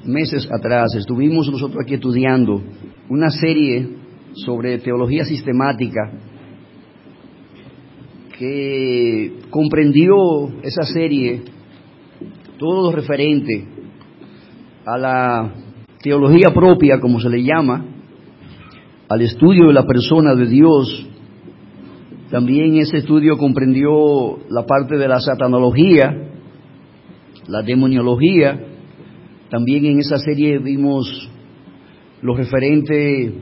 meses atrás estuvimos nosotros aquí estudiando una serie sobre teología sistemática que comprendió esa serie todo lo referente a la teología propia, como se le llama, al estudio de la persona de Dios. También ese estudio comprendió la parte de la satanología, la demoniología. También en esa serie vimos lo referente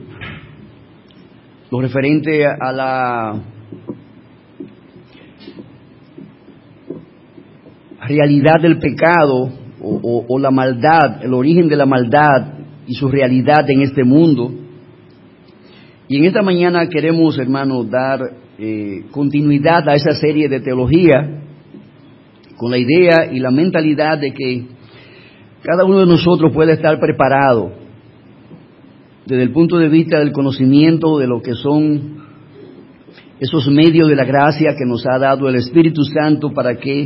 a la realidad del pecado o la maldad, el origen de la maldad y su realidad en este mundo. Y en esta mañana queremos, hermanos, dar continuidad a esa serie de teología con la idea y la mentalidad de que cada uno de nosotros puede estar preparado desde el punto de vista del conocimiento de lo que son esos medios de la gracia que nos ha dado el Espíritu Santo para que,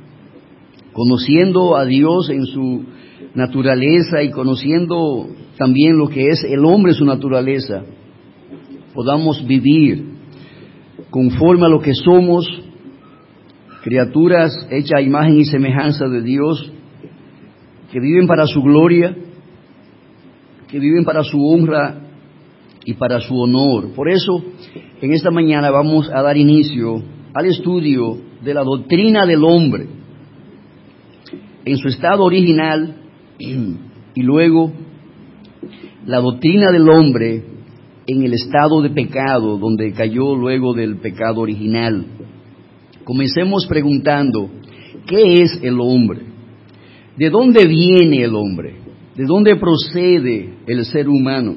conociendo a Dios en su naturaleza y conociendo también lo que es el hombre en su naturaleza, podamos vivir conforme a lo que somos, criaturas hechas a imagen y semejanza de Dios, que viven para su gloria, que viven para su honra y para su honor. Por eso, en esta mañana vamos a dar inicio al estudio de la doctrina del hombre en su estado original y luego la doctrina del hombre en el estado de pecado, donde cayó luego del pecado original. Comencemos preguntando, ¿qué es el hombre? ¿De dónde viene el hombre? ¿De dónde procede el ser humano?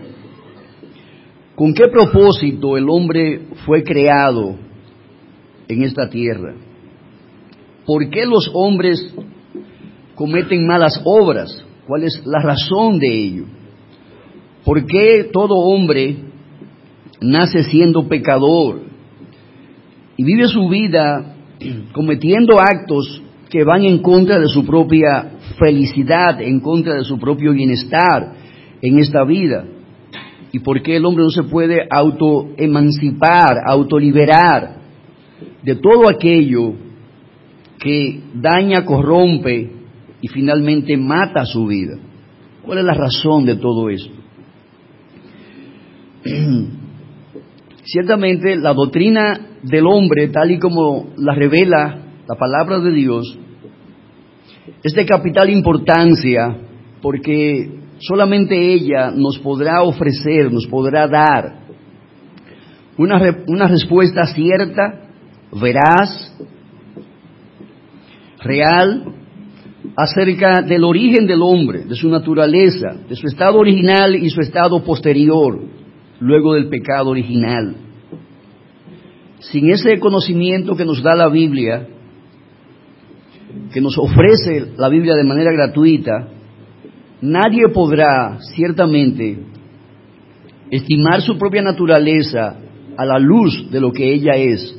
¿Con qué propósito el hombre fue creado en esta tierra? ¿Por qué los hombres cometen malas obras? ¿Cuál es la razón de ello? ¿Por qué todo hombre nace siendo pecador y vive su vida cometiendo actos que van en contra de su propia felicidad, en contra de su propio bienestar en esta vida? ¿Y por qué el hombre no se puede autoemancipar, autoliberar de todo aquello que daña, corrompe y finalmente mata su vida? ¿Cuál es la razón de todo esto? Ciertamente la doctrina del hombre, tal y como la revela la palabra de Dios, es de capital importancia, porque solamente ella nos podrá ofrecer, nos podrá dar una respuesta cierta, veraz, real, acerca del origen del hombre, de su naturaleza, de su estado original y su estado posterior, luego del pecado original. Sin ese conocimiento que nos da la Biblia, que nos ofrece la Biblia de manera gratuita, nadie podrá ciertamente estimar su propia naturaleza a la luz de lo que ella es,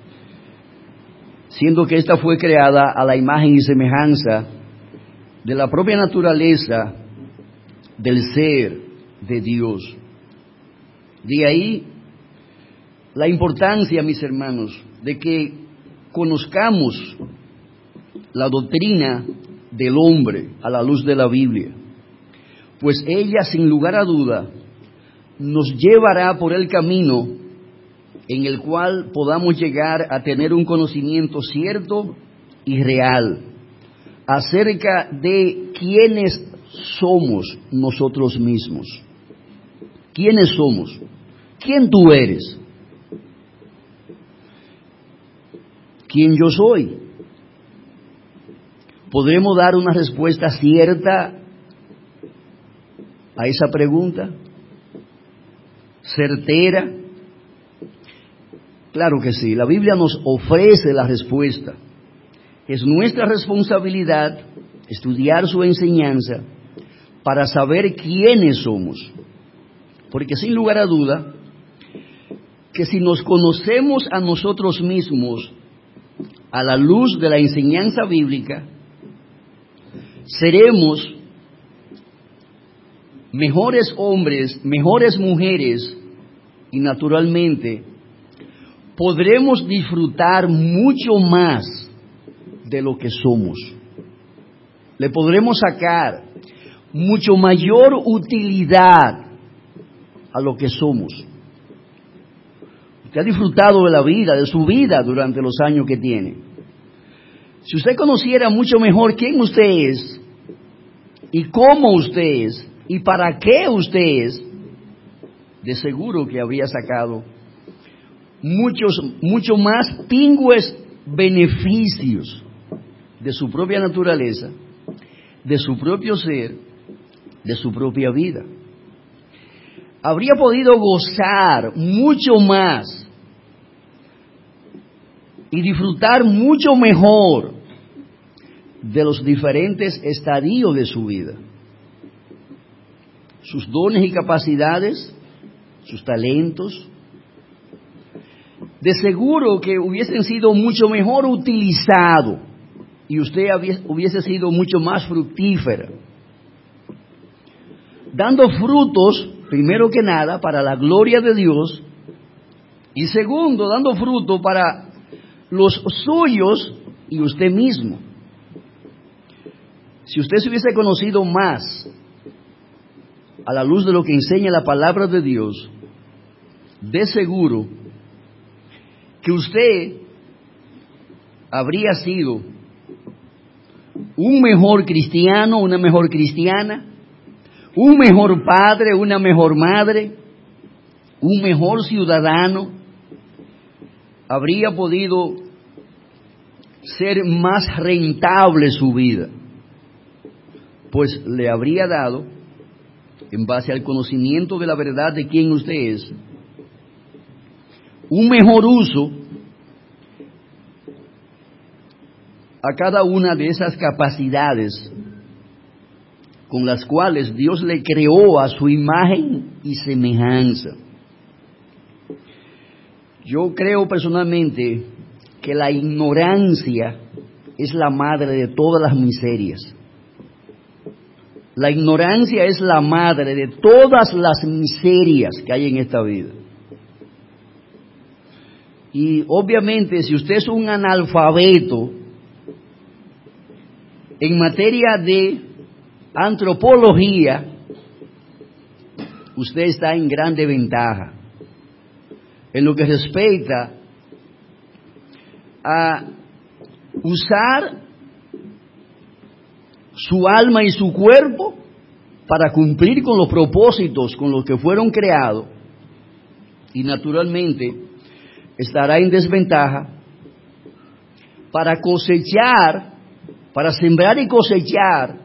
siendo que ésta fue creada a la imagen y semejanza de la propia naturaleza del ser de Dios. De ahí la importancia, mis hermanos, de que conozcamos la doctrina del hombre a la luz de la Biblia, pues ella, sin lugar a duda, nos llevará por el camino en el cual podamos llegar a tener un conocimiento cierto y real acerca de quiénes somos nosotros mismos. ¿Quiénes somos? ¿Quién tú eres? ¿Quién yo soy? ¿Podremos dar una respuesta cierta a esa pregunta? ¿Certera? Claro que sí, la Biblia nos ofrece la respuesta. Es nuestra responsabilidad estudiar su enseñanza para saber quiénes somos. Porque sin lugar a duda, que si nos conocemos a nosotros mismos a la luz de la enseñanza bíblica, seremos mejores hombres, mejores mujeres, y naturalmente podremos disfrutar mucho más de lo que somos. Le podremos sacar mucho mayor utilidad a lo que somos. Usted ha disfrutado de la vida, de su vida durante los años que tiene. Si usted conociera mucho mejor quién usted es, y cómo usted es, y para qué usted es, de seguro que habría sacado mucho más pingües beneficios de su propia naturaleza, de su propio ser, de su propia vida. Habría podido gozar mucho más y disfrutar mucho mejor de los diferentes estadios de su vida. Sus dones y capacidades, sus talentos, de seguro que hubiesen sido mucho mejor utilizados y usted hubiese sido mucho más fructífera, dando frutos, primero que nada, para la gloria de Dios, y segundo, dando fruto para los suyos y usted mismo. Si usted se hubiese conocido más a la luz de lo que enseña la palabra de Dios, de seguro que usted habría sido un mejor cristiano, una mejor cristiana, un mejor padre, una mejor madre, un mejor ciudadano. Habría podido ser más rentable su vida, pues le habría dado, en base al conocimiento de la verdad de quién usted es, un mejor uso a cada una de esas capacidades con las cuales Dios le creó a su imagen y semejanza. Yo creo personalmente que la ignorancia es la madre de todas las miserias. La ignorancia es la madre de todas las miserias que hay en esta vida. Y obviamente, si usted es un analfabeto en materia de antropología, usted está en gran desventaja. En lo que respecta a usar su alma y su cuerpo para cumplir con los propósitos con los que fueron creados, y naturalmente estará en desventaja para cosechar, para sembrar y cosechar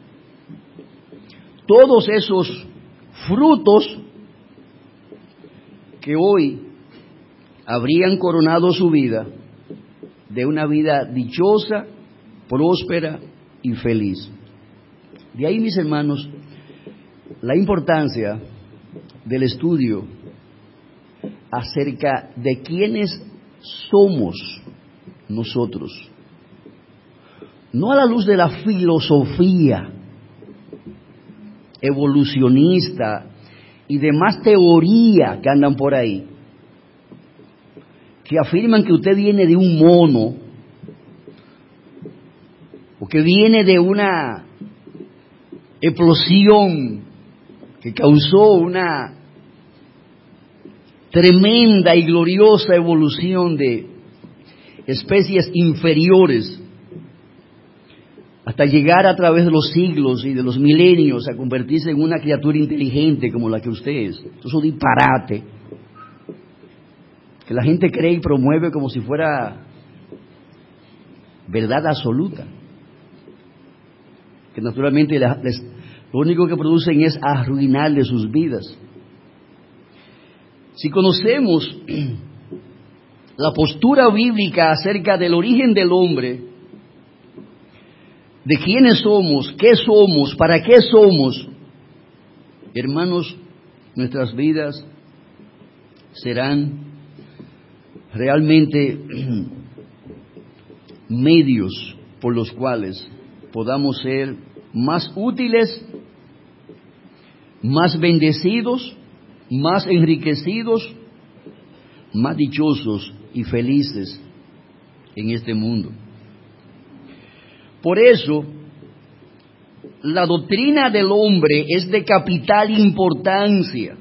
todos esos frutos que hoy habrían coronado su vida de una vida dichosa, próspera y feliz. De ahí, mis hermanos, la importancia del estudio acerca de quiénes somos nosotros, no a la luz de la filosofía evolucionista y demás teoría que andan por ahí, que afirman que usted viene de un mono o que viene de una explosión que causó una tremenda y gloriosa evolución de especies inferiores hasta llegar a través de los siglos y de los milenios a convertirse en una criatura inteligente como la que usted es. Eso es un disparate que la gente cree y promueve como si fuera verdad absoluta, que naturalmente lo único que producen es arruinarle sus vidas. Si conocemos la postura bíblica acerca del origen del hombre, de quiénes somos, qué somos, para qué somos, hermanos, nuestras vidas serán realmente medios por los cuales podamos ser más útiles más bendecidos, más enriquecidos, más dichosos y felices en este mundo. Por eso, la doctrina del hombre es de capital importancia.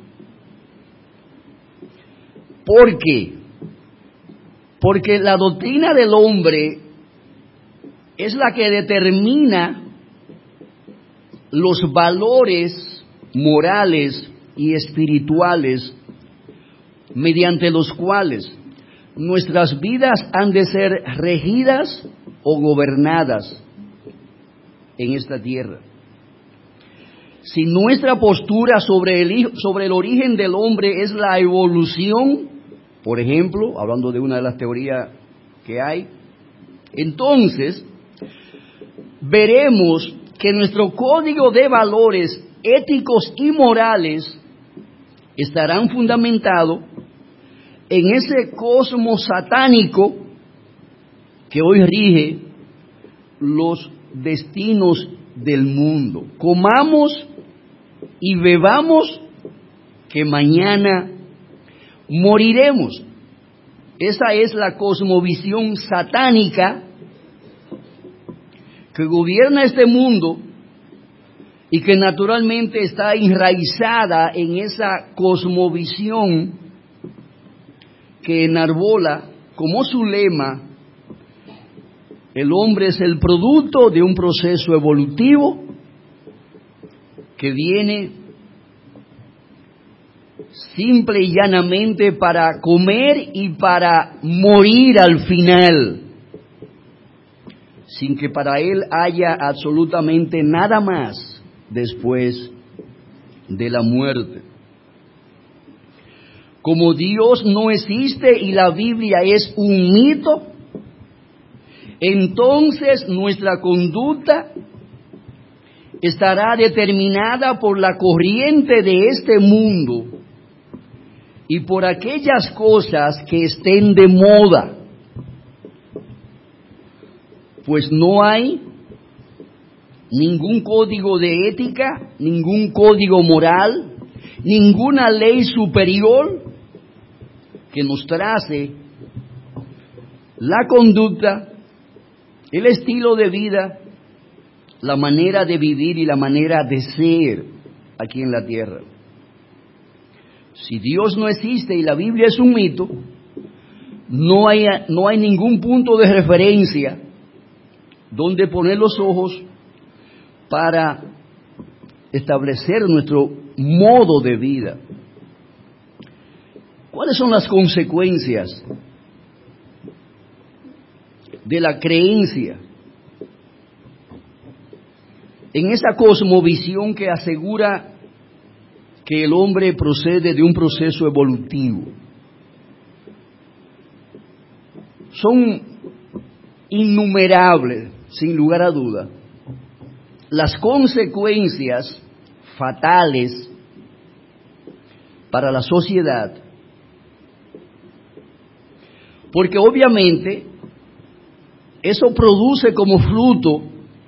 ¿Por qué? Porque la doctrina del hombre es la que determina los valores morales y espirituales mediante los cuales nuestras vidas han de ser regidas o gobernadas en esta tierra. Si nuestra postura sobre el origen del hombre es la evolución, por ejemplo, hablando de una de las teorías que hay, entonces veremos que nuestro código de valores éticos y morales estarán fundamentados en ese cosmos satánico que hoy rige los destinos del mundo. Comamos y bebamos, que mañana moriremos. Esa es la cosmovisión satánica que gobierna este mundo y que naturalmente está enraizada en esa cosmovisión que enarbola como su lema: el hombre es el producto de un proceso evolutivo que viene simple y llanamente para comer y para morir al final, sin que para él haya absolutamente nada más después de la muerte. Como Dios no existe y la Biblia es un mito, entonces nuestra conducta estará determinada por la corriente de este mundo y por aquellas cosas que estén de moda, pues no hay ningún código de ética, ningún código moral, ninguna ley superior que nos trace la conducta, el estilo de vida, la manera de vivir y la manera de ser aquí en la tierra. Si Dios no existe y la Biblia es un mito, no hay ningún punto de referencia donde poner los ojos para establecer nuestro modo de vida. ¿Cuáles son las consecuencias de la creencia en esa cosmovisión que asegura que el hombre procede de un proceso evolutivo? Son innumerables, sin lugar a duda, las consecuencias fatales para la sociedad, porque obviamente eso produce como fruto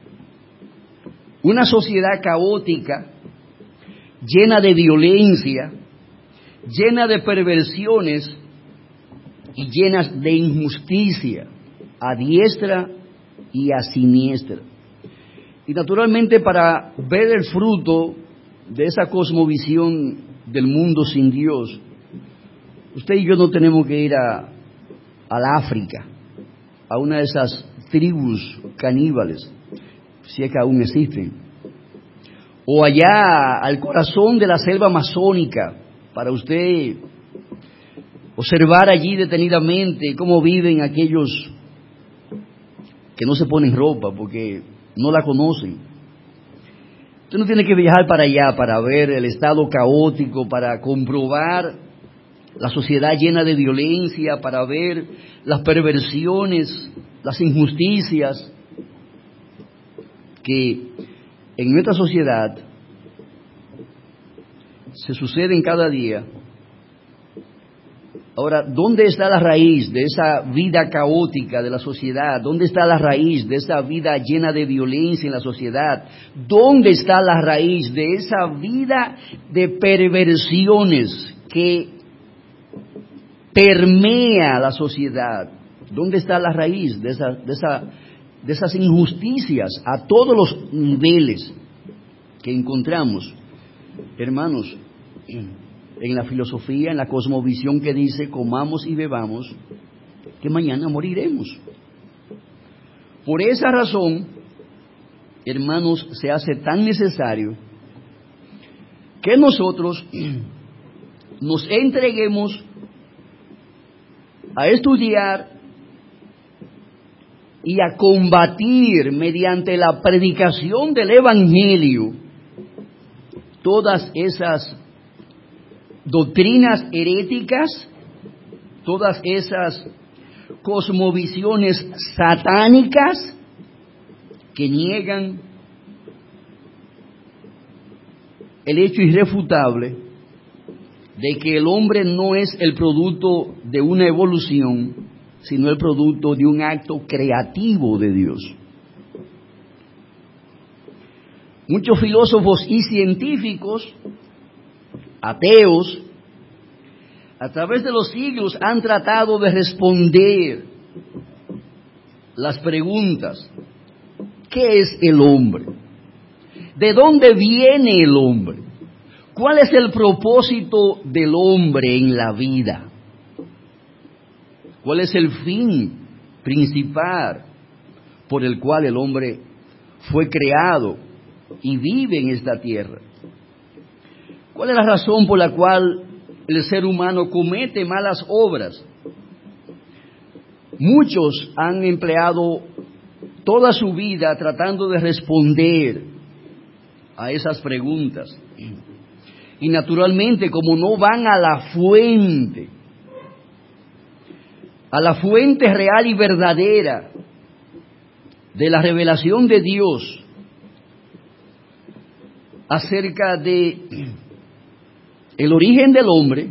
una sociedad caótica, llena de violencia, llena de perversiones y llenas de injusticia, a diestra y a siniestra. Y naturalmente, para ver el fruto de esa cosmovisión del mundo sin Dios, usted y yo no tenemos que ir al África, a una de esas tribus caníbales, si es que aún existen, o allá al corazón de la selva amazónica, para usted observar allí detenidamente cómo viven aquellos que no se ponen ropa porque no la conocen. Usted no tiene que viajar para allá para ver el estado caótico, para comprobar la sociedad llena de violencia, para ver las perversiones, las injusticias que en nuestra sociedad se suceden cada día Ahora, ¿dónde está la raíz de esa vida caótica de la sociedad? ¿Dónde está la raíz de esa vida llena de violencia en la sociedad? ¿Dónde está la raíz de esa vida de perversiones que permea la sociedad? ¿Dónde está la raíz de esas injusticias a todos los niveles que encontramos, hermanos, en la filosofía, en la cosmovisión que dice comamos y bebamos, que mañana moriremos? Por esa razón, hermanos, se hace tan necesario que nosotros nos entreguemos a estudiar y a combatir mediante la predicación del Evangelio todas esas doctrinas heréticas, todas esas cosmovisiones satánicas que niegan el hecho irrefutable de que el hombre no es el producto de una evolución, sino el producto de un acto creativo de Dios. Muchos filósofos y científicos ateos, a través de los siglos, han tratado de responder las preguntas: ¿qué es el hombre? ¿De dónde viene el hombre? ¿Cuál es el propósito del hombre en la vida? ¿Cuál es el fin principal por el cual el hombre fue creado y vive en esta tierra? ¿Cuál es la razón por la cual el ser humano comete malas obras? Muchos han empleado toda su vida tratando de responder a esas preguntas. Y naturalmente, como no van a la fuente real y verdadera de la revelación de Dios acerca de el origen del hombre,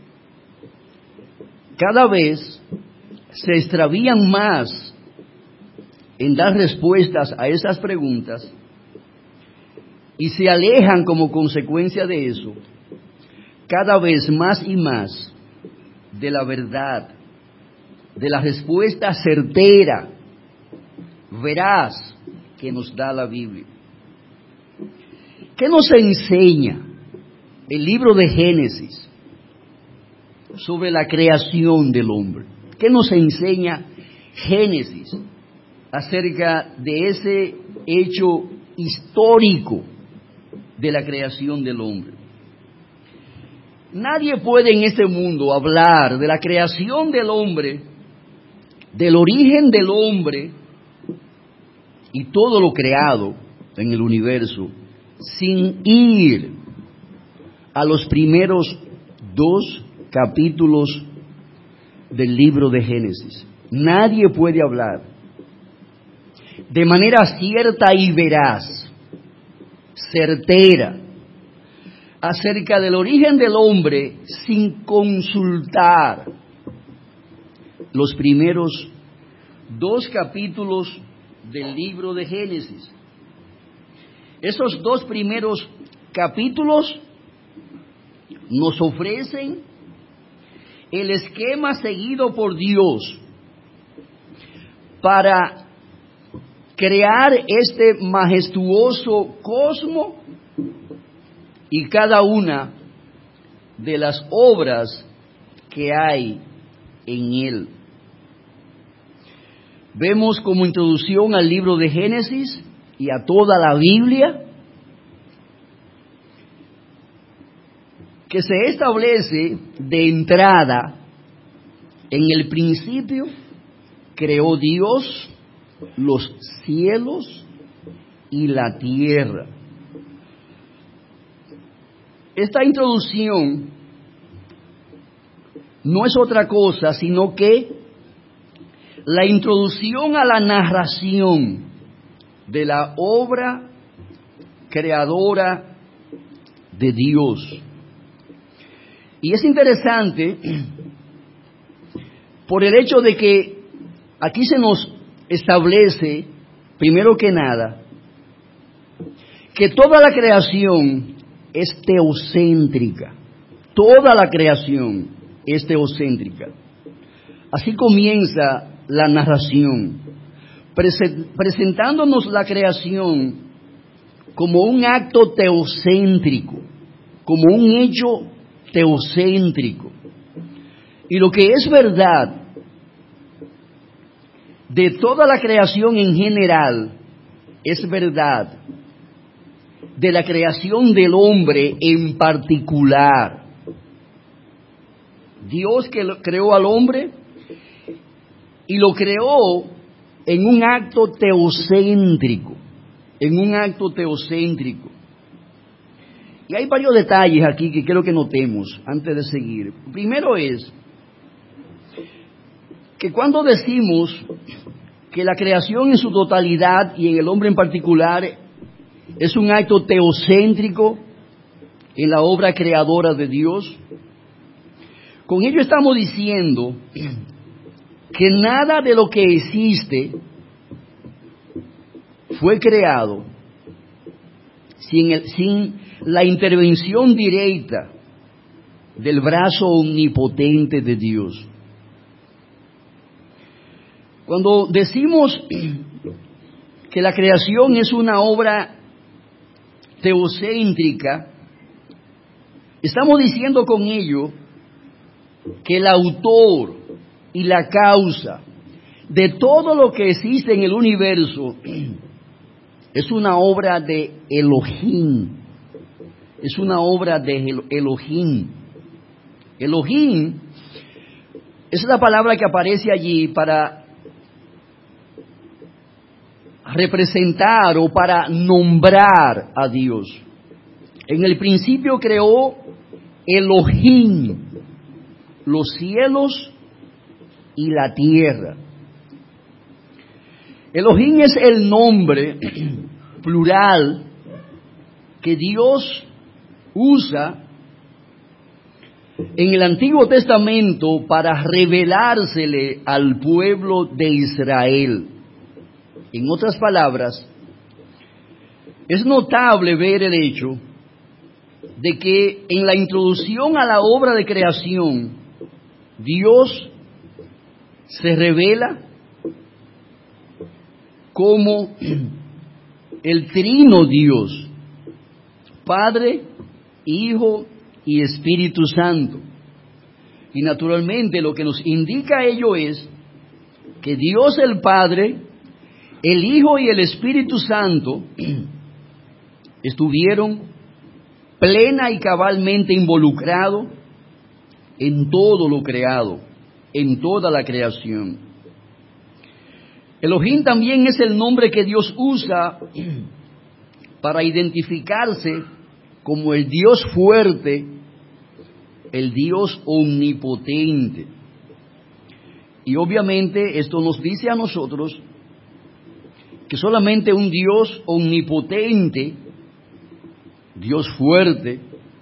cada vez se extravían más en dar respuestas a esas preguntas y se alejan como consecuencia de eso cada vez más y más de la verdad, de la respuesta certera, veraz, que nos da la Biblia. ¿Qué nos enseña el libro de Génesis sobre la creación del hombre? ¿Qué nos enseña Génesis acerca de ese hecho histórico de la creación del hombre? Nadie puede en este mundo hablar de la creación del hombre, del origen del hombre y todo lo creado en el universo, sin ir a los primeros 2 capítulos del libro de Génesis. Nadie puede hablar de manera cierta y veraz, certera, acerca del origen del hombre sin consultar los primeros 2 capítulos del libro de Génesis. Esos 2 primeros capítulos nos ofrecen el esquema seguido por Dios para crear este majestuoso cosmos y cada una de las obras que hay en él. Vemos como introducción al libro de Génesis y a toda la Biblia que se establece de entrada: en el principio creó Dios los cielos y la tierra. Esta introducción no es otra cosa sino que la introducción a la narración de la obra creadora de Dios. Y es interesante por el hecho de que aquí se nos establece, primero que nada, que toda la creación es teocéntrica. Toda la creación es teocéntrica. Así comienza la narración, presentándonos la creación como un acto teocéntrico, como un hecho teocéntrico. Y lo que es verdad de toda la creación en general, es verdad de la creación del hombre en particular. Dios que creó al hombre y lo creó en un acto teocéntrico, en un acto teocéntrico. Y hay varios detalles aquí que quiero que notemos antes de seguir. Primero es que cuando decimos que la creación en su totalidad y en el hombre en particular es un acto teocéntrico en la obra creadora de Dios, con ello estamos diciendo que nada de lo que existe fue creado sin la intervención directa del brazo omnipotente de Dios. Cuando decimos que la creación es una obra teocéntrica, estamos diciendo con ello que el autor y la causa de todo lo que existe en el universo es una obra de Elohim. Es una obra de Elohim. Elohim es la palabra que aparece allí para representar o para nombrar a Dios. En el principio creó Elohim los cielos y la tierra. Elohim es el nombre plural que Dios usa en el Antiguo Testamento para revelársele al pueblo de Israel. En otras palabras, es notable ver el hecho de que en la introducción a la obra de creación, Dios se revela como el trino Dios, Padre, Hijo y Espíritu Santo. Y naturalmente lo que nos indica ello es que Dios el Padre, el Hijo y el Espíritu Santo estuvieron plena y cabalmente involucrados en todo lo creado, en toda la creación. Elohim también es el nombre que Dios usa para identificarse como el Dios fuerte, el Dios omnipotente. Y obviamente esto nos dice a nosotros que solamente un Dios omnipotente, Dios fuerte,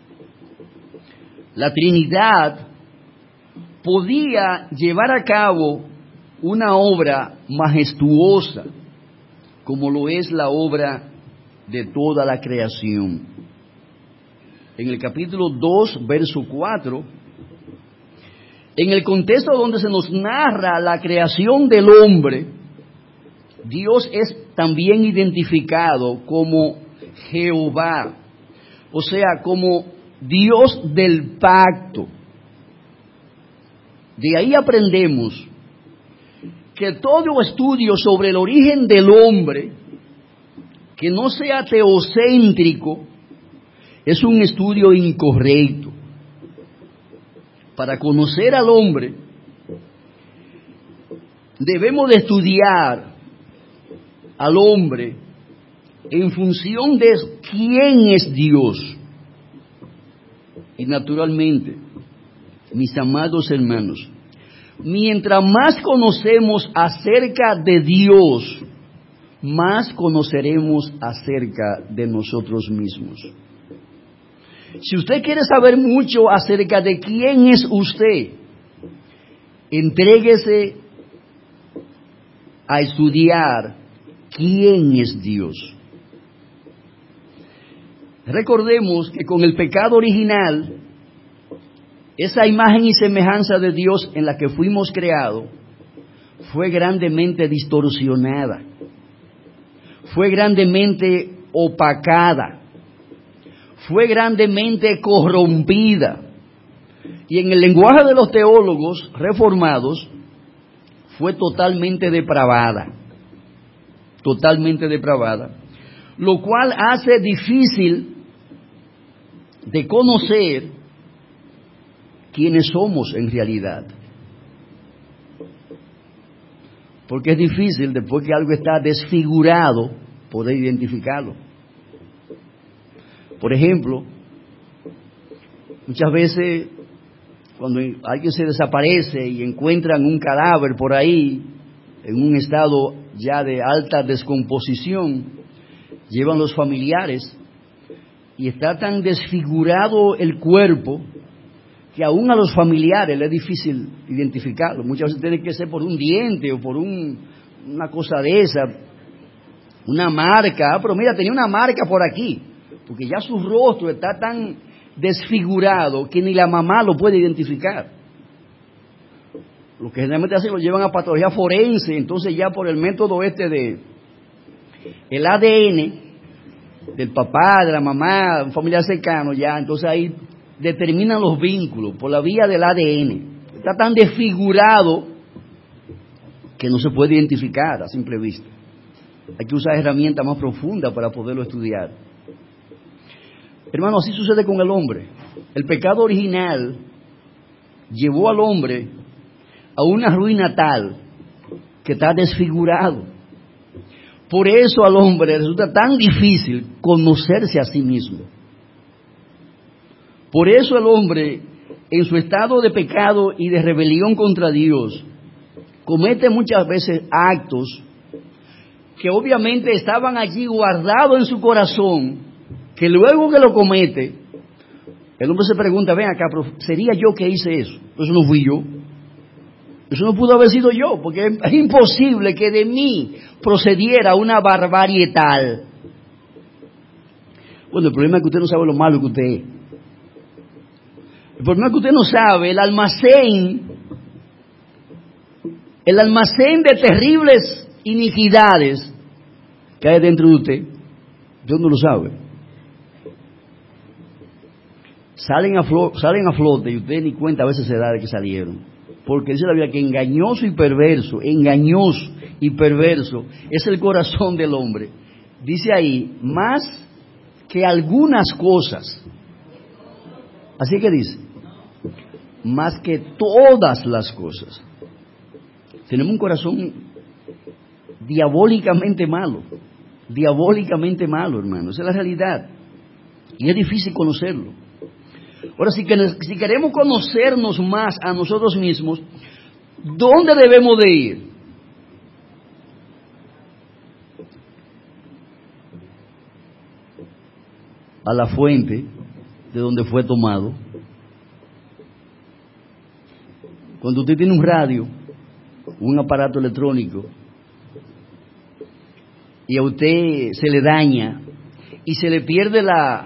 la Trinidad, podía llevar a cabo una obra majestuosa, como lo es la obra de toda la creación. En el capítulo 2, verso 4, en el contexto donde se nos narra la creación del hombre, Dios es también identificado como Jehová, o sea, como Dios del pacto. De ahí aprendemos que todo estudio sobre el origen del hombre, que no sea teocéntrico, es un estudio incorrecto. Para conocer al hombre, debemos de estudiar al hombre en función de quién es Dios. Y naturalmente, mis amados hermanos, mientras más conocemos acerca de Dios, más conoceremos acerca de nosotros mismos. Si usted quiere saber mucho acerca de quién es usted, Entréguese a estudiar quién es Dios. Recordemos que con el pecado original, esa imagen y semejanza de Dios en la que fuimos creados fue grandemente distorsionada, fue grandemente opacada, fue grandemente corrompida. Y en el lenguaje de los teólogos reformados, fue totalmente depravada, lo cual hace difícil de conocer quiénes somos en realidad. Porque es difícil, después que algo está desfigurado, poder identificarlo. Por ejemplo, muchas veces cuando alguien se desaparece y encuentran un cadáver por ahí, en un estado ya de alta descomposición, llevan los familiares y está tan desfigurado el cuerpo que aún a los familiares les es difícil identificarlo. Muchas veces tiene que ser por un diente o por una cosa de esa, una marca. Pero mira, tenía una marca por aquí, porque ya su rostro está tan desfigurado que ni la mamá lo puede identificar. Lo que generalmente hacen lo llevan a patología forense, entonces ya por el método de el ADN del papá, de la mamá, un familiar cercano, ya entonces ahí determinan los vínculos por la vía del ADN. Está tan desfigurado que no se puede identificar a simple vista. Hay que usar herramientas más profundas para poderlo estudiar. Hermano, así sucede con el hombre. El pecado original llevó al hombre a una ruina tal que está desfigurado. Por eso al hombre resulta tan difícil conocerse a sí mismo. Por eso el hombre, en su estado de pecado y de rebelión contra Dios, comete muchas veces actos que obviamente estaban allí guardados en su corazón, que luego que lo comete, el hombre se pregunta, ven acá, pero ¿sería yo que hice eso? Eso no fui yo. Eso no pudo haber sido yo, porque es imposible que de mí procediera una barbarie tal. Bueno, el problema es que usted no sabe lo malo que usted es. El problema es que usted no sabe el almacén de terribles iniquidades que hay dentro de usted. Usted no lo sabe. Salen a flote y usted ni cuenta a veces se da de que salieron. Porque dice la Biblia que engañoso y perverso es el corazón del hombre. Dice ahí, más que algunas cosas. Así que dice, más que todas las cosas. Tenemos un corazón diabólicamente malo, hermano. Esa es la realidad. Y es difícil conocerlo. Ahora, si queremos conocernos más a nosotros mismos, ¿dónde debemos de ir? A la fuente de donde fue tomado. Cuando usted tiene un radio, un aparato electrónico, y a usted se le daña y se le pierde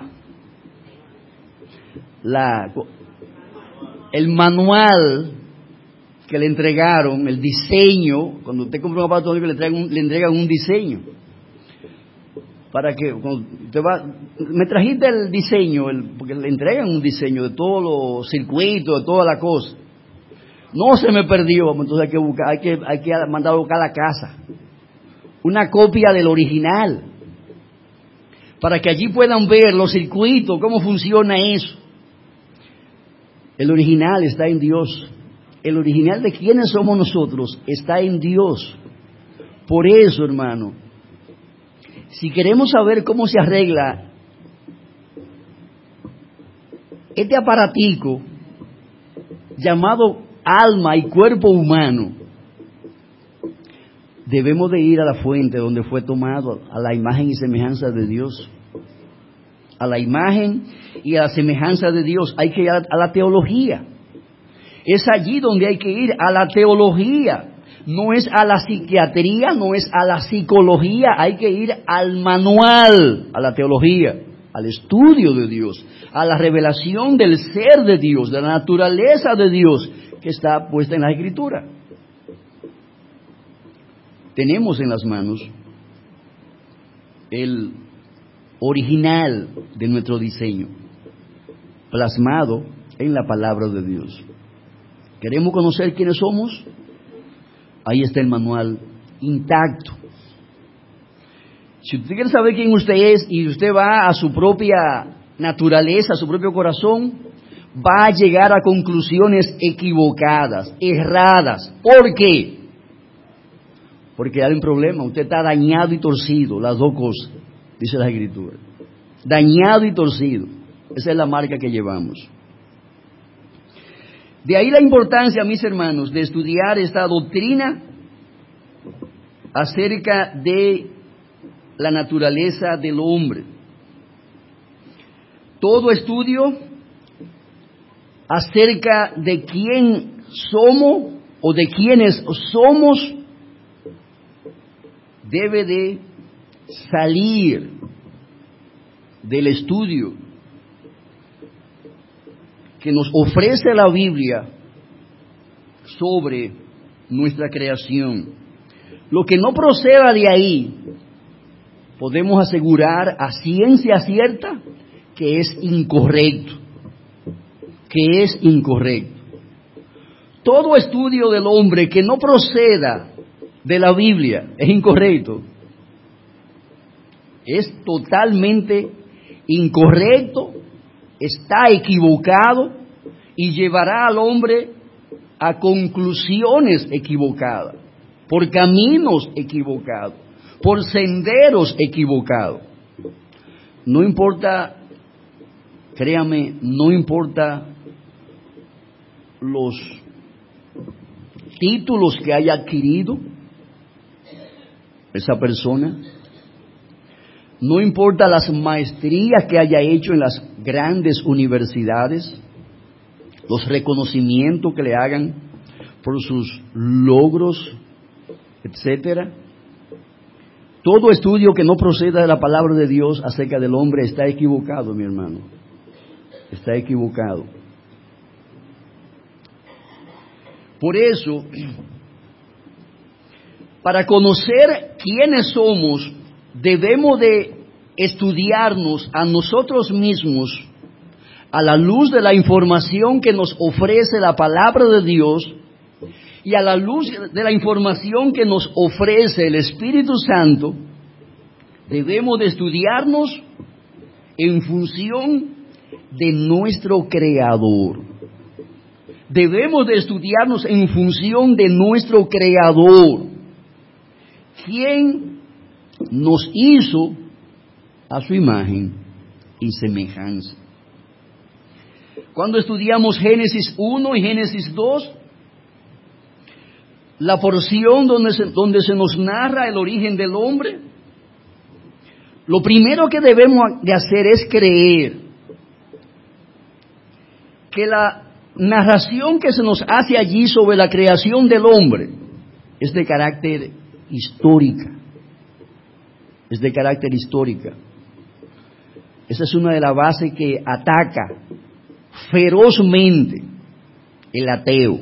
el manual que le entregaron, el diseño. Cuando usted compra un aparato electrónico le entregan un diseño para que cuando usted me trajiste el diseño, porque le entregan un diseño de todos los circuitos, de toda la cosa. No se me perdió, entonces hay que mandar a buscar a la casa una copia del original para que allí puedan ver los circuitos, cómo funciona eso. El original está en Dios. El original de quiénes somos nosotros está en Dios. Por eso, hermano, si queremos saber cómo se arregla este aparatico llamado alma y cuerpo humano, debemos de ir a la fuente donde fue tomado, a la imagen y semejanza de Dios. A la imagen y a la semejanza de Dios hay que ir a la teología. Es allí donde hay que ir, a la teología. No es a la psiquiatría, no es a la psicología, hay que ir al manual, a la teología, al estudio de Dios, a la revelación del ser de Dios, de la naturaleza de Dios que está puesta en la Escritura. Tenemos en las manos el original de nuestro diseño, plasmado en la palabra de Dios. ¿Queremos conocer quiénes somos? Ahí está el manual intacto. Si usted quiere saber quién usted es y usted va a su propia naturaleza, a su propio corazón, va a llegar a conclusiones equivocadas, erradas. ¿Por qué? Porque hay un problema, usted está dañado y torcido, las dos cosas, dice la Escritura. Dañado y torcido, esa es la marca que llevamos. De ahí la importancia, mis hermanos, de estudiar esta doctrina acerca de la naturaleza del hombre. Todo estudio acerca de quién somos o de quiénes somos debe de salir del estudio que nos ofrece la Biblia sobre nuestra creación. Lo que no proceda de ahí, podemos asegurar a ciencia cierta que es incorrecto, que es incorrecto. Todo estudio del hombre que no proceda de la Biblia es incorrecto, es totalmente incorrecto, está equivocado y llevará al hombre a conclusiones equivocadas, por caminos equivocados, por senderos equivocados. No importa, créame, no importa los títulos que haya adquirido esa persona, no importa las maestrías que haya hecho en las grandes universidades, los reconocimientos que le hagan por sus logros, etcétera. Todo estudio que no proceda de la palabra de Dios acerca del hombre está equivocado, mi hermano. Está equivocado. Por eso, para conocer quiénes somos, debemos de estudiarnos a nosotros mismos a la luz de la información que nos ofrece la palabra de Dios y a la luz de la información que nos ofrece el Espíritu Santo. Debemos de estudiarnos en función de nuestro Creador. Debemos de estudiarnos en función de nuestro Creador, quien nos hizo a su imagen y semejanza. Cuando estudiamos Génesis 1 y Génesis 2, la porción donde se nos narra el origen del hombre, lo primero que debemos de hacer es creer que la narración que se nos hace allí sobre la creación del hombre es de carácter histórica. Es de carácter histórica. Esa es una de las bases que ataca ferozmente el ateo,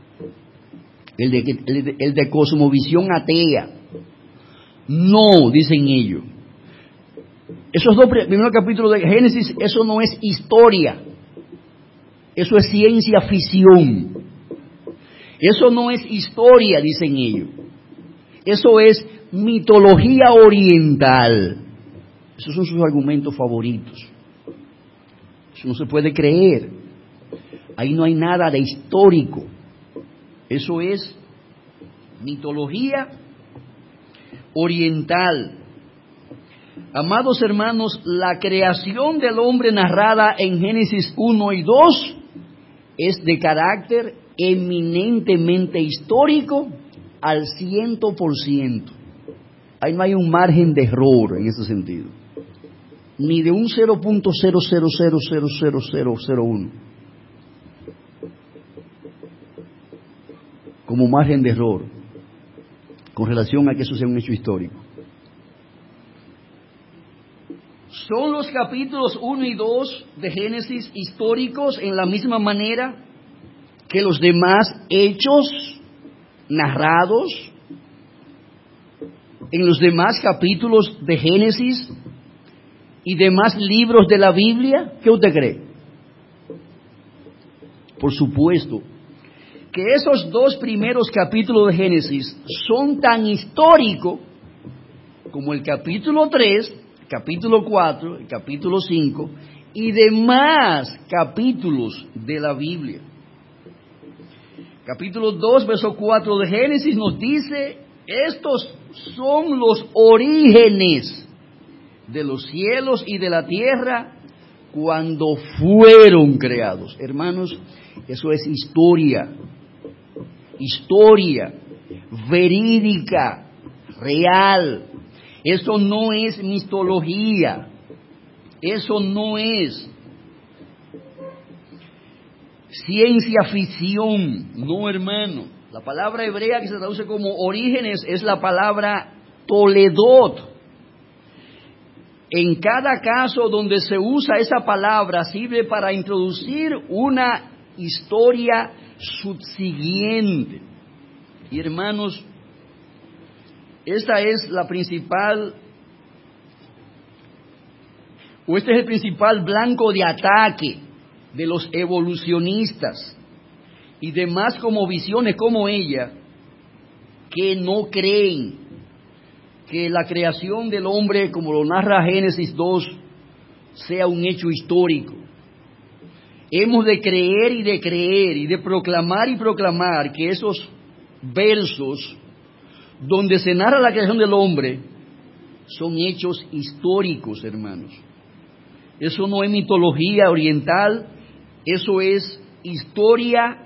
el de cosmovisión atea. No, dicen ellos. Esos dos primeros capítulos de Génesis, eso no es historia, eso es ciencia ficción. Eso no es historia, dicen ellos. Eso es mitología oriental. Esos son sus argumentos favoritos. Eso no se puede creer. Ahí no hay nada de histórico. Eso es mitología oriental. Amados hermanos, la creación del hombre narrada en Génesis 1 y 2 es de carácter eminentemente histórico al 100%. Ahí no hay un margen de error en ese sentido, ni de un 0.0000001. como margen de error con relación a que eso sea un hecho histórico. ¿Son los capítulos 1 y 2 de Génesis históricos en la misma manera que los demás hechos narrados en los demás capítulos de Génesis y demás libros de la Biblia? ¿Qué usted cree? Por supuesto que esos dos primeros capítulos de Génesis son tan históricos como el capítulo 3, el capítulo 4, el capítulo 5 y demás capítulos de la Biblia. Capítulo 2, verso 4 de Génesis nos dice: estos son los orígenes de los cielos y de la tierra cuando fueron creados. Hermanos, eso es historia verídica, real. Eso no es mitología, eso no es ciencia ficción, no, hermano. La palabra hebrea que se traduce como orígenes es la palabra toledot. En cada caso donde se usa esa palabra sirve para introducir una historia subsiguiente. Y hermanos, esta es la principal, o este es el principal blanco de ataque de los evolucionistas y demás como visiones como ella, que no creen que la creación del hombre, como lo narra Génesis 2, sea un hecho histórico. Hemos de creer y de proclamar y proclamar que esos versos donde se narra la creación del hombre son hechos históricos, hermanos. Eso no es mitología oriental, eso es historia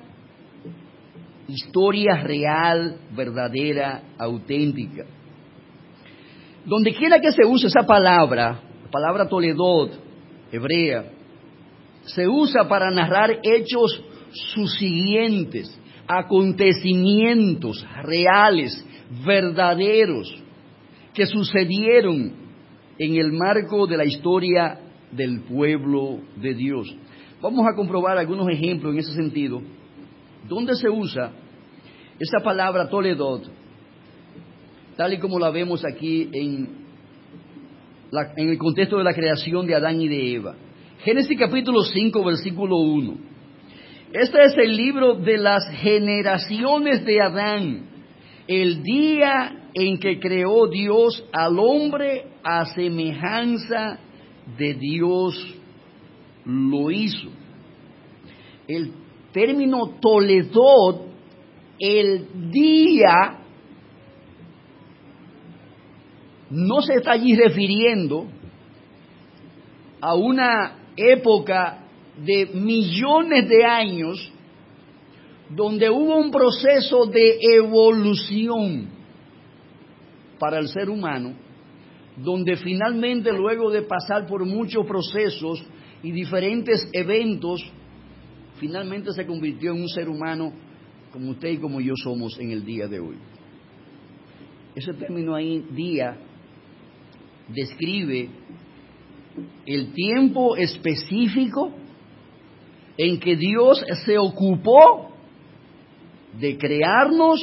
real, verdadera, auténtica. Donde quiera que se use esa palabra, la palabra toledot, hebrea, se usa para narrar hechos subsiguientes, acontecimientos reales, verdaderos, que sucedieron en el marco de la historia del pueblo de Dios. Vamos a comprobar algunos ejemplos en ese sentido, donde se usa esa palabra toledot, tal y como la vemos aquí en el contexto de la creación de Adán y de Eva. Génesis capítulo 5, versículo 1. Este es el libro de las generaciones de Adán, el día en que creó Dios al hombre a semejanza de Dios lo hizo. El término toledot, el día, no se está allí refiriendo a una época de millones de años donde hubo un proceso de evolución para el ser humano, donde finalmente, luego de pasar por muchos procesos y diferentes eventos, finalmente se convirtió en un ser humano como usted y como yo somos en el día de hoy. Ese término ahí, día, describe el tiempo específico en que Dios se ocupó de crearnos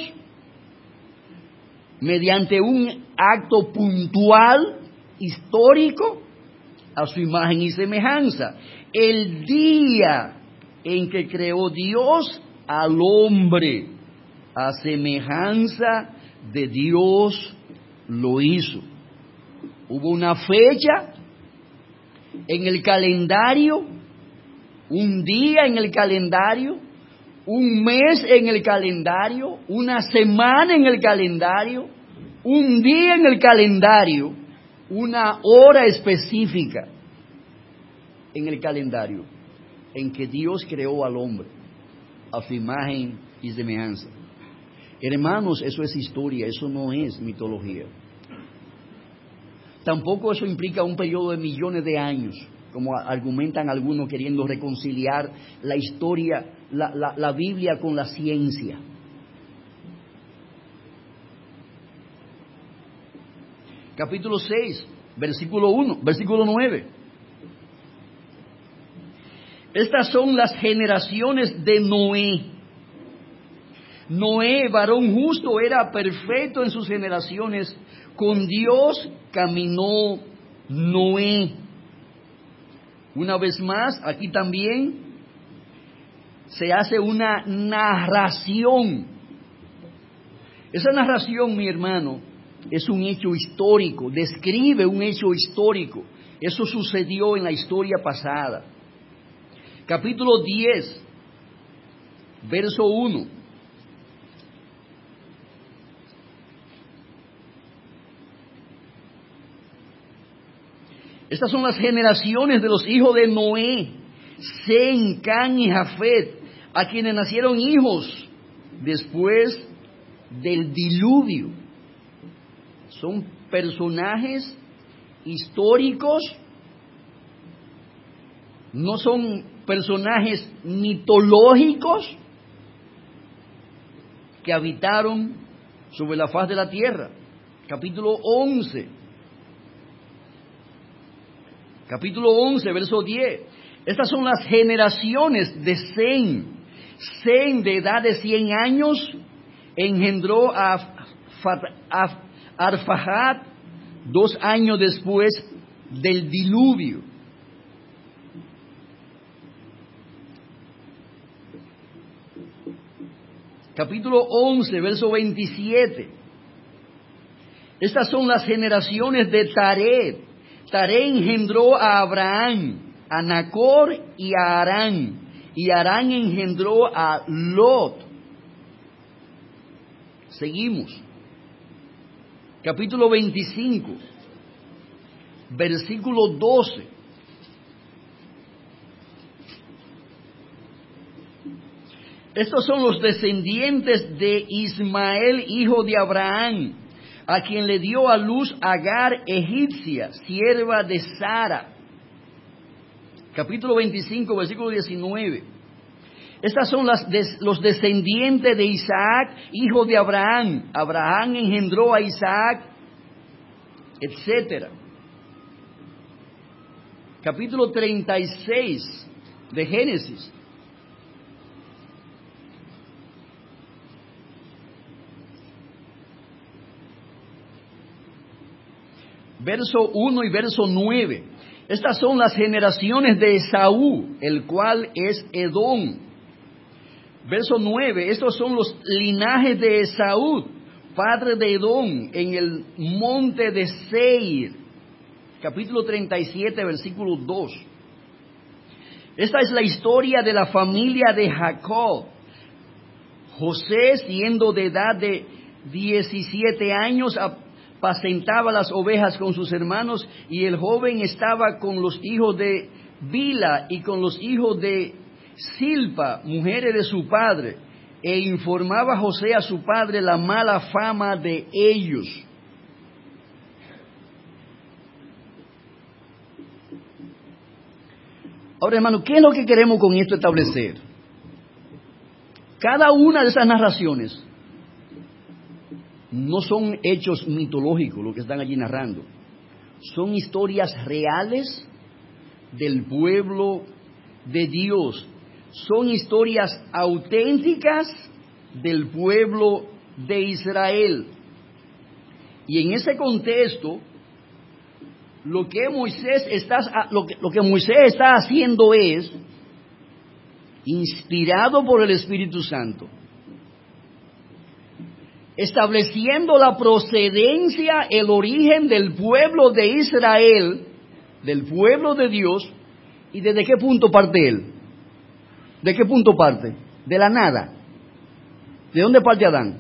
mediante un acto puntual, histórico, a su imagen y semejanza. El día en que creó Dios al hombre, a semejanza de Dios lo hizo. Hubo una fecha en el calendario, un día en el calendario, un mes en el calendario, una semana en el calendario, un día en el calendario, una hora específica en el calendario en que Dios creó al hombre a su imagen y semejanza. Hermanos, eso es historia, eso no es mitología. Tampoco eso implica un periodo de millones de años, como argumentan algunos queriendo reconciliar la historia, la Biblia con la ciencia. capítulo 6, versículo 9. Estas son las generaciones de Noé. Noé, varón justo, era perfecto en sus generaciones. Con Dios caminó Noé. Una vez más, aquí también se hace una narración. Esa narración, mi hermano, es un hecho histórico, describe un hecho histórico. Eso sucedió en la historia pasada. Capítulo 10, verso 1. Estas son las generaciones de los hijos de Noé, Sem, Cam y Jafet, a quienes nacieron hijos después del diluvio. Son personajes históricos, no son personajes mitológicos que habitaron sobre la faz de la tierra. Capítulo 11, verso 10. Estas son las generaciones de Sem. Sem, de edad de 100 años, engendró a Arfaxad 2 años después del diluvio. Capítulo 11, verso 27. Estas son las generaciones de Tared. Tared engendró a Abraham, a Nacor y a Harán. Y Harán engendró a Lot. Seguimos. Capítulo 25, versículo 12. Estos son los descendientes de Ismael, hijo de Abraham, a quien le dio a luz Agar egipcia, sierva de Sara. Capítulo 25, versículo 19. Estas son los descendientes de Isaac, hijo de Abraham. Abraham engendró a Isaac, etc. Capítulo 36 de Génesis. Verso 1 y verso 9. Estas son las generaciones de Esaú, el cual es Edom. Verso 9. Estos son los linajes de Esaú, padre de Edom, en el monte de Seir. Capítulo 37, versículo 2. Esta es la historia de la familia de Jacob. José, siendo de edad de 17 años, apacentaba las ovejas con sus hermanos, y el joven estaba con los hijos de Bila y con los hijos de Silpa, mujeres de su padre, e informaba José a su padre la mala fama de ellos. Ahora, hermano, ¿qué es lo que queremos con esto establecer? Cada una de esas narraciones no son hechos mitológicos lo que están allí narrando. Son historias reales del pueblo de Dios. Son historias auténticas del pueblo de Israel. Y en ese contexto, lo que Moisés está haciendo es, inspirado por el Espíritu Santo, estableciendo la procedencia, el origen del pueblo de Israel, del pueblo de Dios. ¿Y desde qué punto parte él? ¿De qué punto parte? De la nada. ¿De dónde parte Adán?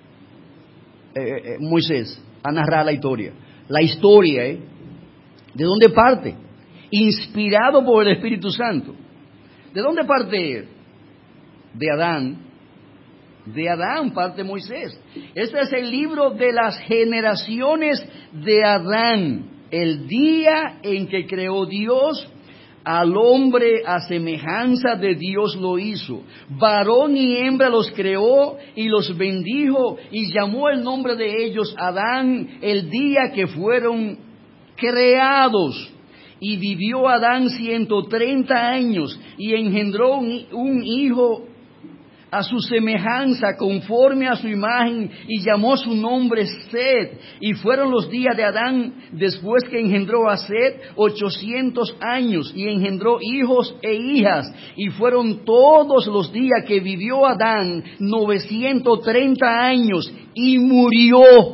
Moisés, a narrar la historia. La historia, ¿de dónde parte? Inspirado por el Espíritu Santo. ¿De dónde parte él? De Adán. De Adán parte Moisés. Este es el libro de las generaciones de Adán. El día en que creó Dios Al hombre a semejanza de Dios lo hizo. Varón y hembra los creó y los bendijo y llamó el nombre de ellos Adán el día que fueron creados. Y vivió Adán 130 años y engendró un hijo a su semejanza, conforme a su imagen, y llamó su nombre Set. Y fueron los días de Adán, después que engendró a Set, 800 años, y engendró hijos e hijas. Y fueron todos los días que vivió Adán, 930 años, y murió.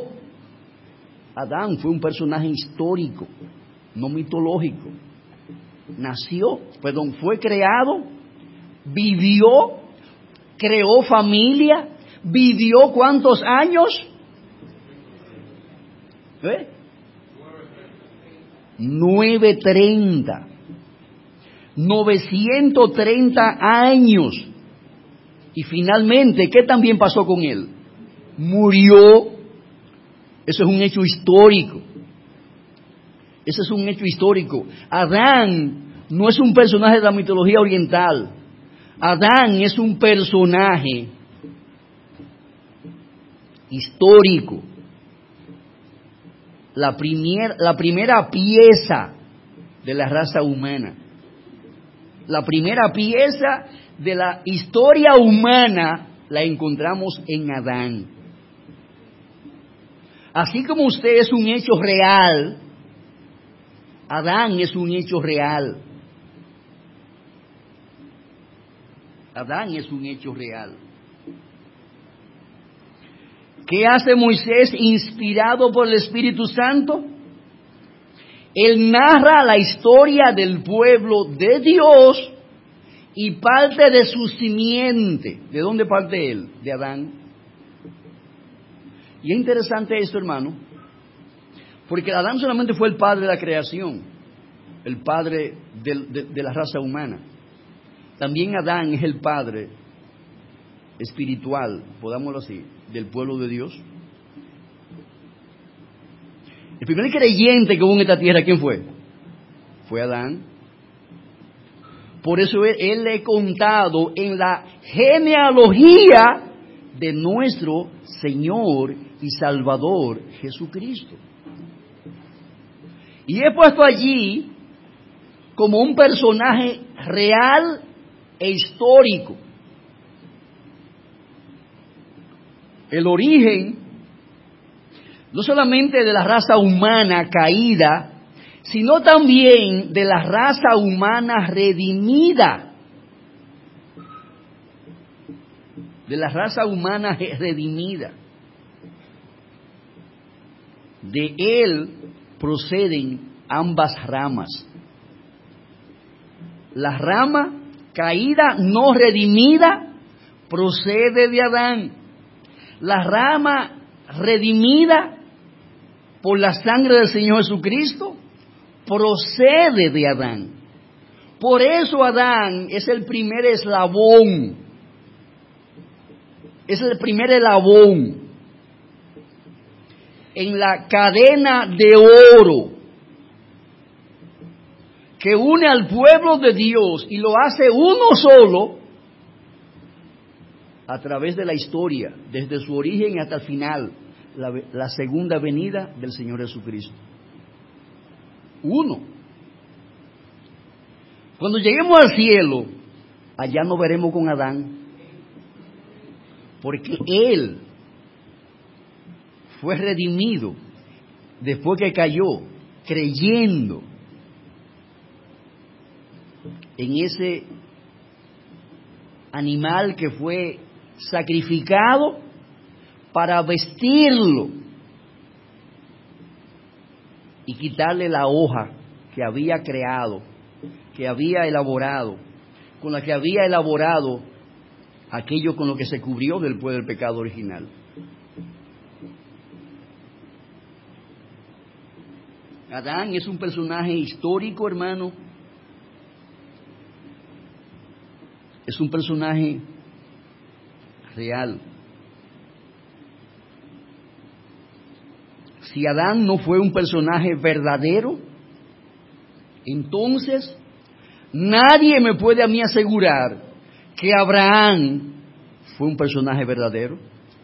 Adán fue un personaje histórico, no mitológico. Fue creado, vivió, creó familia, vivió ¿cuántos años? 930. 930 años. Y finalmente, ¿qué también pasó con él? Murió. Eso es un hecho histórico. Ese es un hecho histórico. Adán no es un personaje de la mitología oriental. Adán es un personaje histórico. La primera pieza de la raza humana. La primera pieza de la historia humana la encontramos en Adán. Así como usted es un hecho real, Adán es un hecho real. Adán es un hecho real. ¿Qué hace Moisés inspirado por el Espíritu Santo? Él narra la historia del pueblo de Dios y parte de su simiente. ¿De dónde parte él? De Adán. Y es interesante esto, hermano, porque Adán solamente fue el padre de la creación, el padre de la raza humana. También Adán es el padre espiritual, podámoslo así, del pueblo de Dios. El primer creyente que hubo en esta tierra, ¿quién fue? Fue Adán. Por eso él le he contado en la genealogía de nuestro Señor y Salvador Jesucristo. Y he puesto allí como un personaje real e histórico. El origen no solamente de la raza humana caída, sino también de la raza humana redimida. De la raza humana redimida. De él proceden ambas ramas. La rama caída no redimida procede de Adán. La rama redimida por la sangre del Señor Jesucristo procede de Adán. Por eso Adán es el primer eslabón. Es el primer eslabón en la cadena de oro que une al pueblo de Dios y lo hace uno solo a través de la historia, desde su origen hasta el final, la segunda venida del Señor Jesucristo. Uno. Cuando lleguemos al cielo, allá nos veremos con Adán, porque él fue redimido después que cayó, creyendo en ese animal que fue sacrificado para vestirlo y quitarle la hoja que había creado, que había elaborado, con la que había elaborado aquello con lo que se cubrió después del pecado original. Adán es un personaje histórico, hermano. Es un personaje real. Si Adán no fue un personaje verdadero, entonces Nadie me puede a mí asegurar que Abraham fue un personaje verdadero.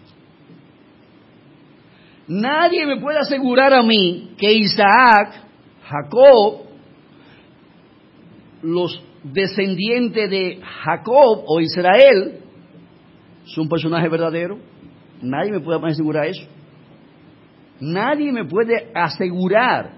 Nadie me puede asegurar a mí que Isaac, Jacob, los descendientes de Jacob o Israel, son personajes verdaderos. Nadie me puede asegurar eso. Nadie me puede asegurar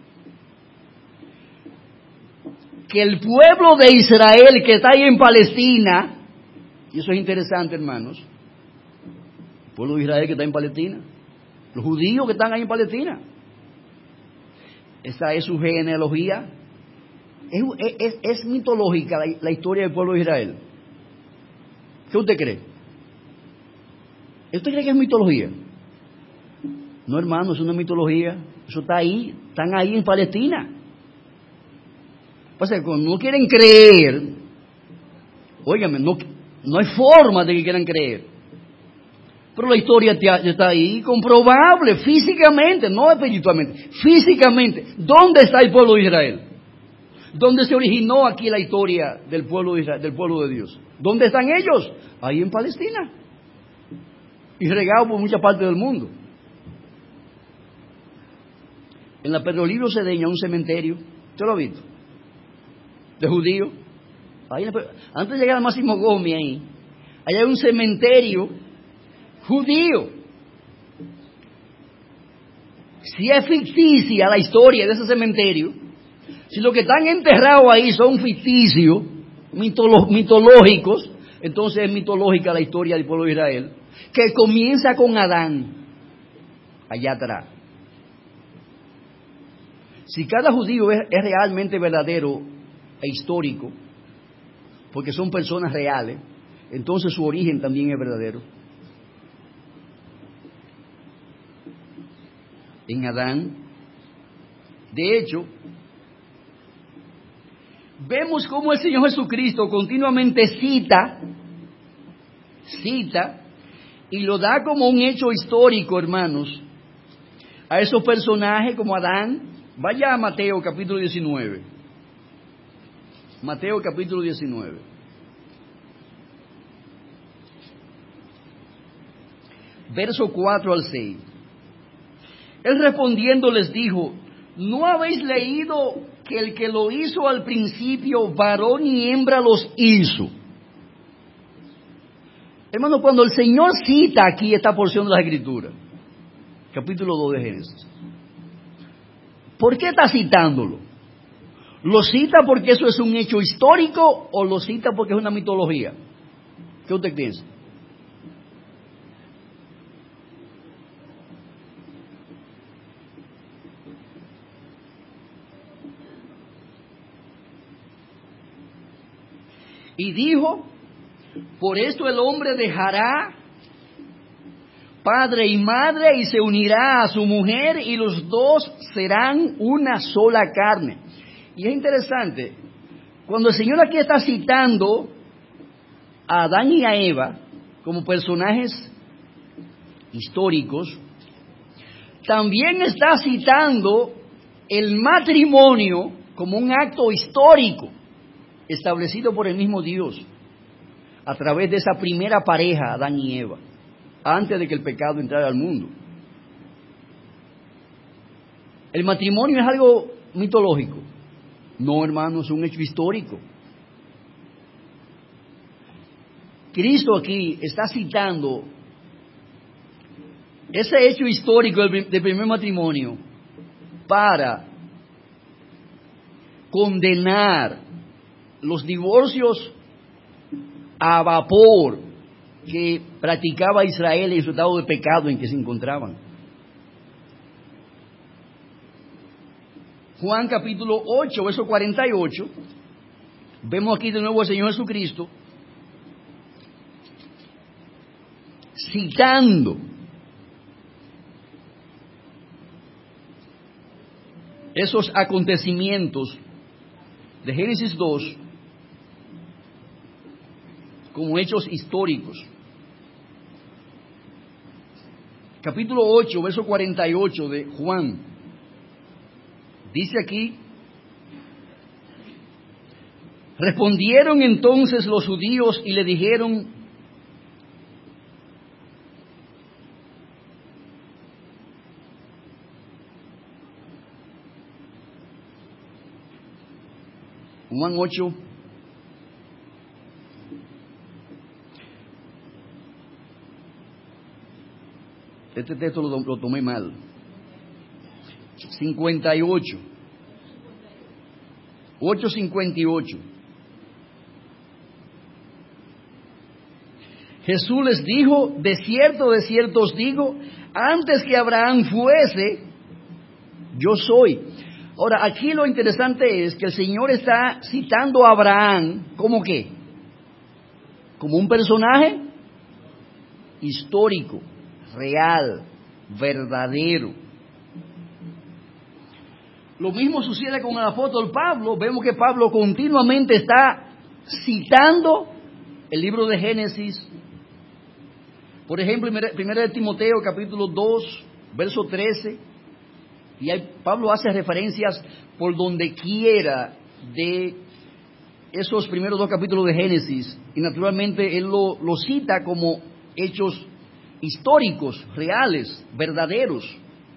que el pueblo de Israel que está ahí en Palestina, y eso es interesante, hermanos, el pueblo de Israel que está en Palestina, los judíos que están ahí en Palestina, esa es su genealogía. Es mitológica la historia del pueblo de Israel. ¿Qué usted cree? ¿Usted cree que es mitología? No, hermano, eso no es mitología. Eso está ahí, están ahí en Palestina. O sea, cuando no quieren creer, óigame, no hay forma de que quieran creer. Pero la historia está ahí, comprobable, físicamente, no espiritualmente, físicamente. ¿Dónde está el pueblo de Israel? ¿Dónde se originó aquí la historia del pueblo de Israel, del pueblo de Dios? ¿Dónde están ellos? Ahí en Palestina. Y regados por muchas partes del mundo. En la Pedrolibro Cedeña, un cementerio, ¿usted lo ha visto? De judíos. Antes de llegar a Máximo Gómez ahí, allá hay un cementerio judío. Si es ficticia la historia de ese cementerio, si los que están enterrados ahí son ficticios, mitológicos, entonces es mitológica la historia del pueblo de Israel, que comienza con Adán, allá atrás. Si cada judío es realmente verdadero e histórico, porque son personas reales, entonces su origen también es verdadero. En Adán, de hecho, vemos cómo el Señor Jesucristo continuamente cita, y lo da como un hecho histórico, hermanos, a esos personajes como Adán. Vaya a Mateo capítulo 19. Mateo capítulo 19. Verso 4 al 6. Él respondiendo les dijo: ¿no habéis leído que el que lo hizo al principio, varón y hembra los hizo? Hermano, cuando el Señor cita aquí esta porción de la Escritura, capítulo 2 de Génesis, ¿por qué está citándolo? ¿Lo cita porque eso es un hecho histórico o lo cita porque es una mitología? ¿Qué usted piensa? Y dijo: por esto el hombre dejará padre y madre y se unirá a su mujer y los dos serán una sola carne. Y es interesante, cuando el Señor aquí está citando a Adán y a Eva como personajes históricos, también está citando el matrimonio como un acto histórico establecido por el mismo Dios a través de esa primera pareja, Adán y Eva, antes de que el pecado entrara al mundo. ¿El matrimonio es algo mitológico? No, hermano, es un hecho histórico. Cristo aquí está citando ese hecho histórico del primer matrimonio para condenar los divorcios a vapor que practicaba Israel en su estado de pecado en que se encontraban. Juan capítulo 8, verso 48, vemos aquí de nuevo al Señor Jesucristo citando esos acontecimientos de Génesis 2 como hechos históricos. Capítulo 8, verso 48 de Juan, dice aquí: Respondieron entonces los judíos y le dijeron: Juan 8, este texto lo tomé mal, 58, 8:58. Jesús les dijo: de cierto os digo, antes que Abraham fuese, yo soy. Ahora, aquí lo interesante es que el Señor está citando a Abraham, ¿cómo qué? Como un personaje histórico, real, verdadero. Lo mismo sucede con el apóstol Pablo. Vemos que Pablo continuamente está citando el libro de Génesis. Por ejemplo, primera de Timoteo, capítulo 2, verso 13. Y ahí Pablo hace referencias por donde quiera de esos primeros 2 capítulos de Génesis. Y naturalmente él lo cita como hechos históricos, reales, verdaderos.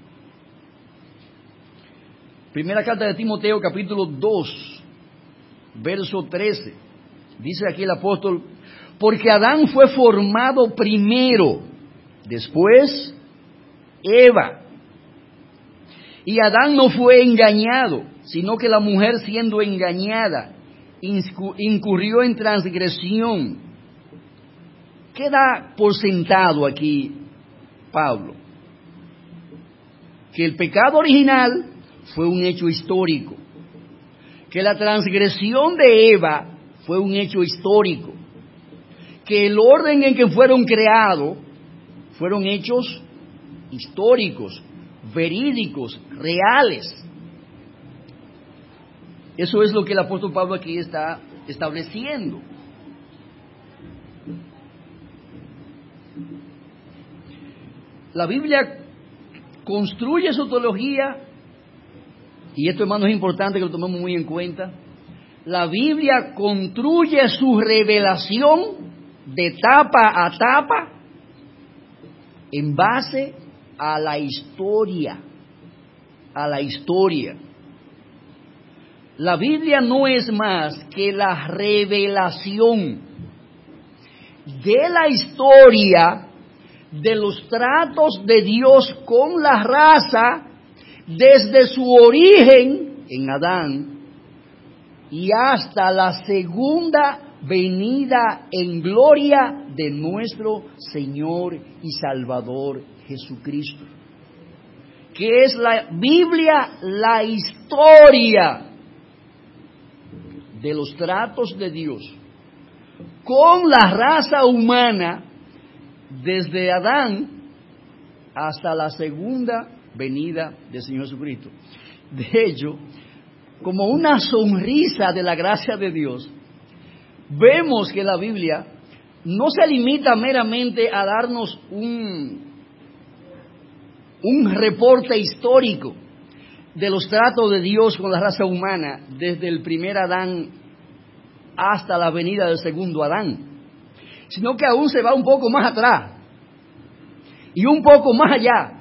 Primera carta de Timoteo, capítulo 2, verso 13. Dice aquí el apóstol: porque Adán fue formado primero, después Eva. Y Adán no fue engañado, sino que la mujer, siendo engañada, incurrió en transgresión. ¿Qué da por sentado aquí Pablo? Que el pecado original fue un hecho histórico, que la transgresión de Eva fue un hecho histórico, que el orden en que fueron creados fueron hechos históricos, verídicos, reales. Eso es lo que el apóstol Pablo aquí está estableciendo. La Biblia construye su teología, y esto, hermano, es importante que lo tomemos muy en cuenta. La Biblia construye su revelación de tapa a tapa en base a la historia, La Biblia no es más que la revelación de la historia de los tratos de Dios con la raza desde su origen en Adán y hasta la segunda venida en gloria de nuestro Señor y Salvador Jesucristo. Que es la Biblia, la historia de los tratos de Dios con la raza humana desde Adán hasta la segunda venida del Señor Jesucristo. De hecho, como una sonrisa de la gracia de Dios, vemos que la Biblia no se limita meramente a darnos un reporte histórico de los tratos de Dios con la raza humana desde el primer Adán hasta la venida del segundo Adán, sino que aún se va un poco más atrás y un poco más allá.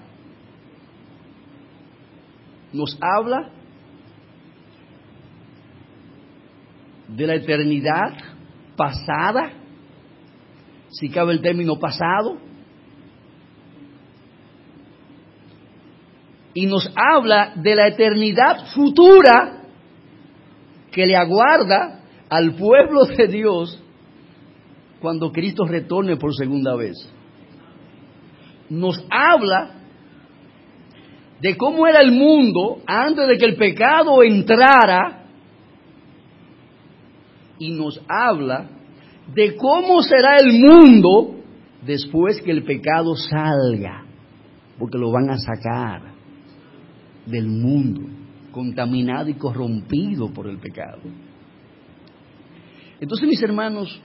Nos habla de la eternidad pasada, si cabe el término pasado, y nos habla de la eternidad futura que le aguarda al pueblo de Dios cuando Cristo retorne por segunda vez. Nos habla de cómo era el mundo antes de que el pecado entrara, y nos habla de cómo será el mundo después que el pecado salga, porque lo van a sacar del mundo, contaminado y corrompido por el pecado. Entonces, mis hermanos,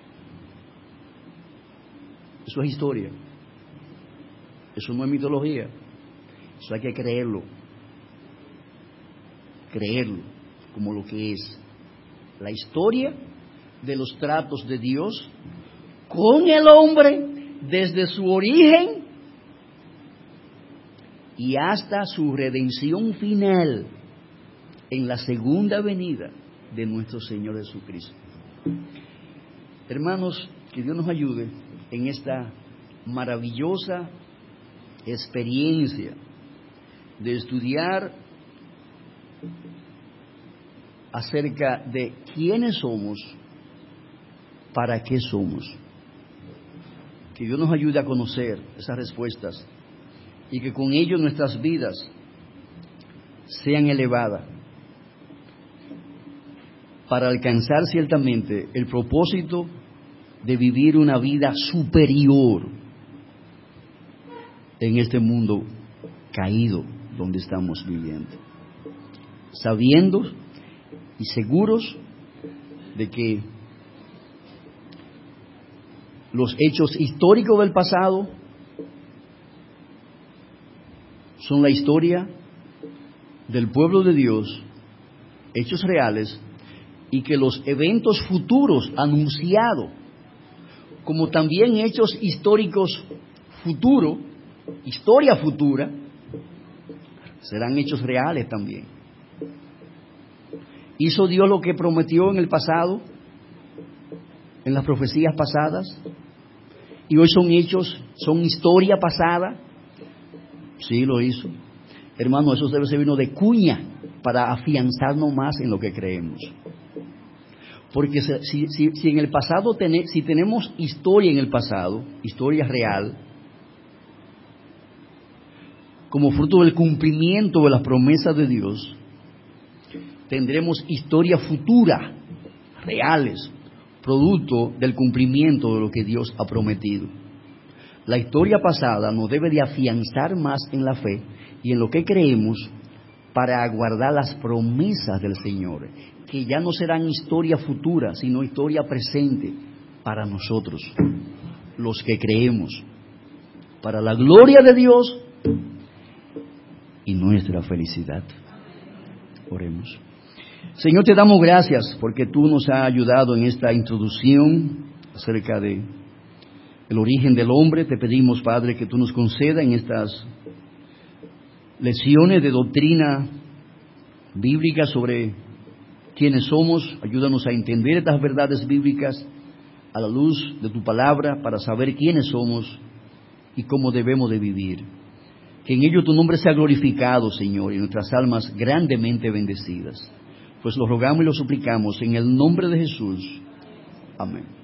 eso es historia, eso no es mitología, eso hay que creerlo como lo que es. la historia de los tratos de Dios con el hombre desde su origen y hasta su redención final en la segunda venida de nuestro Señor Jesucristo. Hermanos, que Dios nos ayude en esta maravillosa experiencia de estudiar acerca de quiénes somos, para qué somos. Que Dios nos ayude a conocer esas respuestas y que con ello nuestras vidas sean elevadas para alcanzar ciertamente el propósito de vivir una vida superior en este mundo caído donde estamos viviendo, sabiendo y seguros de que los hechos históricos del pasado son la historia del pueblo de Dios, hechos reales, y que los eventos futuros anunciados, como también hechos históricos futuros, historia futura, serán hechos reales también. ¿Hizo Dios lo que prometió en el pasado, en las profecías pasadas? ¿Y hoy son hechos, son historia pasada? Sí, lo hizo. Hermano, eso debe ser vino de cuña para afianzarnos más en lo que creemos. Porque si en el pasado, si tenemos historia en el pasado, historia real, como fruto del cumplimiento de las promesas de Dios, tendremos historia futura, reales, producto del cumplimiento de lo que Dios ha prometido. La historia pasada nos debe de afianzar más en la fe y en lo que creemos para aguardar las promesas del Señor, que ya no serán historia futura, sino historia presente para nosotros, los que creemos, para la gloria de Dios y nuestra felicidad. Oremos. Señor, te damos gracias porque tú nos has ayudado en esta introducción acerca de el origen del hombre. Te pedimos, Padre, que tú nos conceda en estas lecciones de doctrina bíblica sobre quiénes somos. Ayúdanos a entender estas verdades bíblicas a la luz de tu palabra para saber quiénes somos y cómo debemos de vivir. Que en ello tu nombre sea glorificado, Señor, y nuestras almas grandemente bendecidas. Pues lo rogamos y lo suplicamos en el nombre de Jesús. Amén.